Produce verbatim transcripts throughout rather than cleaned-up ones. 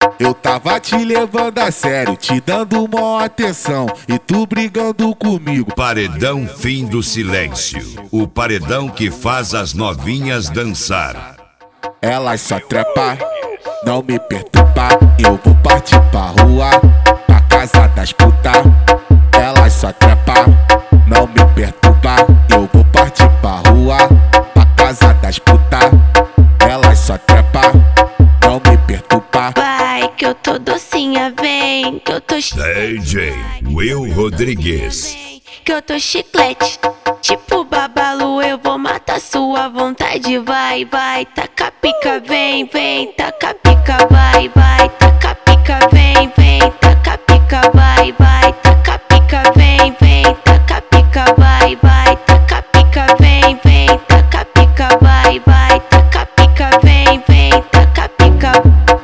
Eu tava te levando a sério, te dando maior atenção e tu brigando comigo. Paredão Fim do Silêncio, o paredão que faz as novinhas dançar. Elas só trepa, não me perturba. Eu vou partir pra rua, pra casa das puta. Elas só trepa, não me perturba. Eu vou partir pra rua, pra casa das puta. Elas só trepa, não me perturba. Vai que eu tô docinha, vem que eu tô D J Will Rodrigues. Que eu tô chiclete, tipo babalu, eu vou matar sua vontade. Vai, vai, taca pica, vem, vem, taca pica, vai, vai, taca pica, vem, vem, taca pica, vai, vai, taca pica, vem, vem, taca pica, vai, vai, taca pica, vem, vem, taca pica, vai, vai, taca pica, vem, vem, taca pica.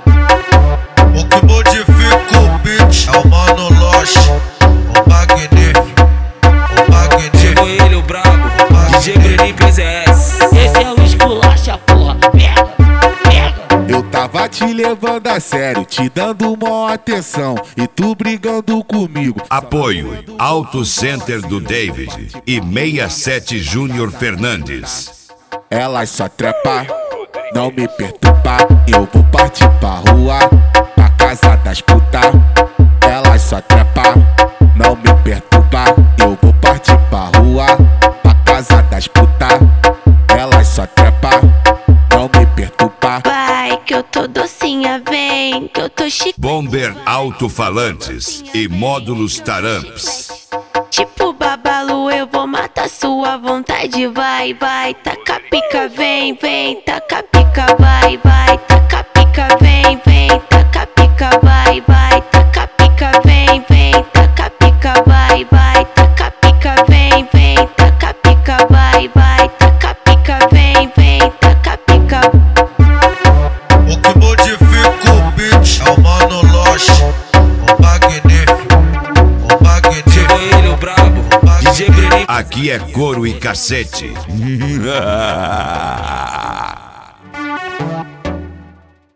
O que modifica o beat é o Mano Lost, o magnífico, o magnífico. Chegou ele, o brabo, D J Breninho P Z S. Esse é o esculacha, porra. Pega, pega. Eu tava te levando a sério, te dando maior atenção e tu brigando comigo. Apoio Auto Center do David e sessenta e sete Júnior Fernandes. Elas só trepa, não me perturba. Eu vou partir pra rua, pra casa das puta. Elas só trepa, não me perturba. Eu vou partir pra rua, pra casa das puta. Elas só trepa, não me perturba. Vai que eu tô docinha, vem que eu tô chique. Bomber Alto-Falantes e Módulos Taramps. Tipo babalu, eu vou matar sua vontade. Vai, vai, taca pica, vem, vem, taca pica, vai, vai, taca pica, vem, vem, taca pica, vai, vai, taca pica, vem, vem, taca pica, vai, vai, taca pica, vem, vem, taca pica, vai, vai, taca pica, vem, vem, taca pica. O que modifica o beat é o Mano Lost, o magnífico, o magnífico. Chegou ele, o brabo, D J Breninho. Aqui é couro e cacete.